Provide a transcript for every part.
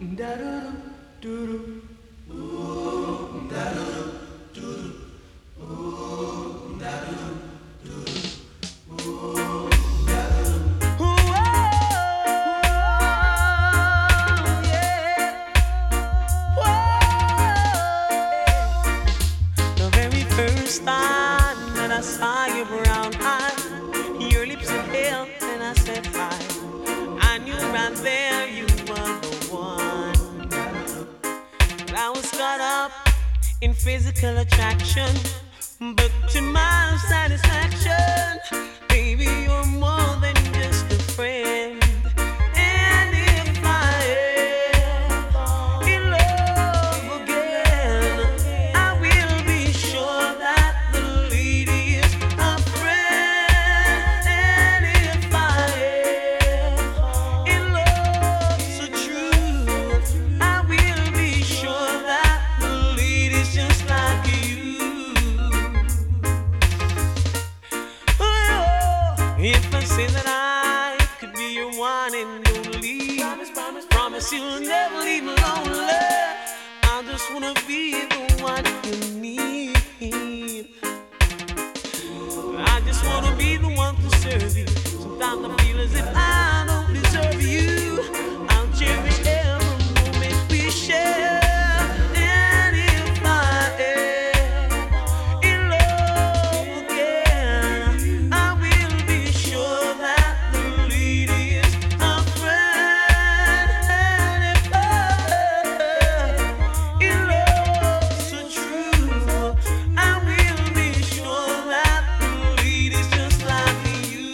The very first time that I saw your brown eyes, your lips were pale, and I said hi. I knew right there you were the one. I was caught up in physical attraction, but to my satisfaction, baby, you're more than just a friend. And if I am in love again, I will be sure that the lady is a friend. And if I am in love so true, I will be sure that the lady's just like you. If I say that I could be your one and only, promise you'll never leave me lonely. I just wanna be the one you need. I just wanna be the one to serve you. Sometimes I feel as if I don't deserve you. I'll cherish every moment we share. And if I am in love again, I will be sure that the lady is a friend. And if I am in love so true, I will be sure that the lady's just like you.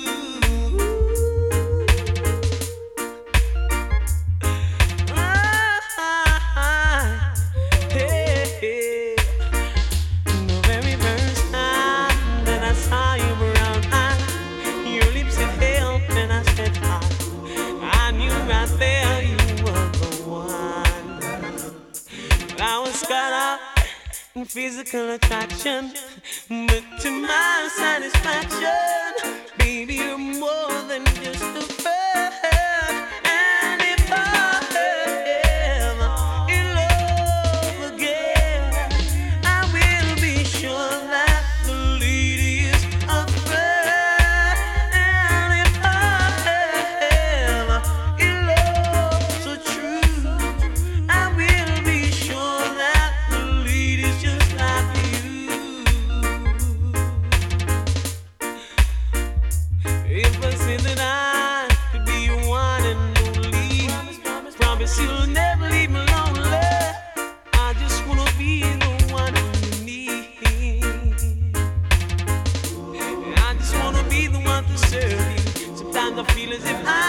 Hey, the very first time that I saw your brown eyes, your lips had held, and I said hi. I knew right there you were the one. I was caught up in physical attraction, but to my satisfaction, baby, you're more than just a friend. And if I am in love again, I will be sure that the lady is a friend. And if I am in love so true, I will be sure that the lady's just like you. If I say that I could be your one and only, promise you'll never leave me lonely. I just wanna be the one you need. I just wanna be the one to serve you. Sometimes I feel as if I